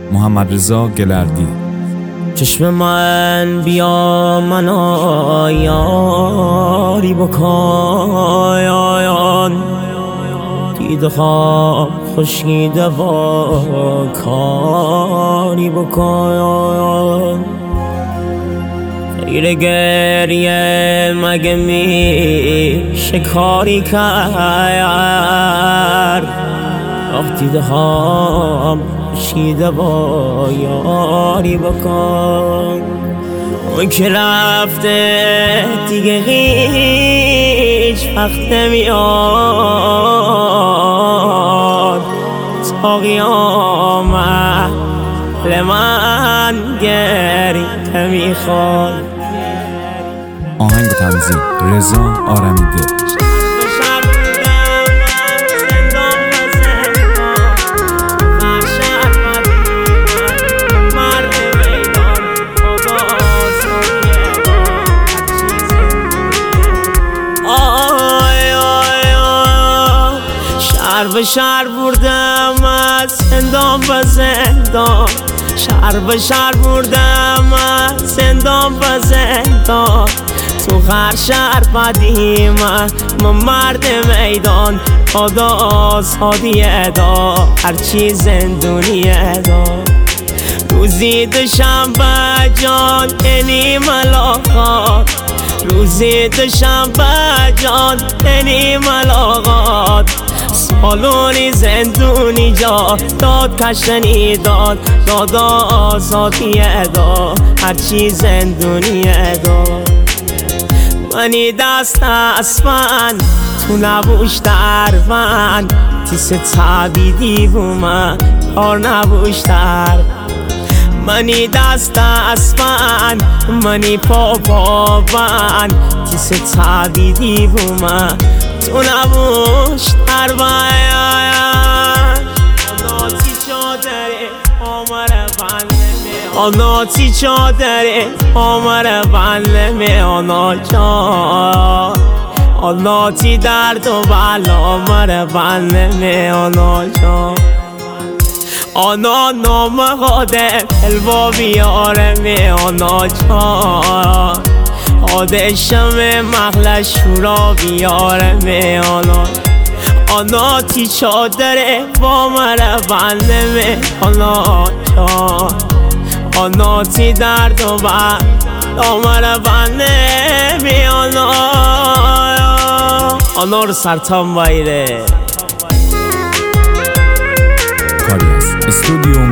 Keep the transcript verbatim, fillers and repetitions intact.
محمد رضا گلردی. چشم من بیا منو یاری بکن، دیده خواب خشکیده و کاری بکن. غیر گریه مگه میشه کاری کرد، وقتی دیده خواب خشکیده و یاری بکن. اون که رفته دیگه هیچ وقت نمیاد، تا قیامت لمن گریه میخواد. آهنگ تنظیم رضا آرمیده. شهر به شهر بردم از زندان به زندان، شهر به شهر بردم از زندان به زندان. تو هر شهر بدیم من مرد میدان، خدا آزادیه دا هرچی زندونیه دا. روزی دوشنبه جان یعنی ملاقات، روزی دوشنبه جان یعنی ملاقات. سالونی زندونی جا داد کشنی داد، داد آزادیه دا هرچی زندونیه دا. منی دست از من تو نبوش در من، تیسه تابیدی بو من کار نبوش در. منی دست از من منی پا پا من، تیسه تابیدی بو من تو نبوش در باید. آناتی چادره آمره بنده، آناتی چادره آمره بنده می آنا جان. آناتی درد و بلا مره بنده می آنا جان. آنا نام قاده الوا بیاره می آنا جان. آدشم مغل شورا بیاره می آنا. آنا تی چادره با مره بنده می آنا جان. آنا تی درد و بند آمره بنده می آنا. آنا رو سرطان بایره. کاری است استودیو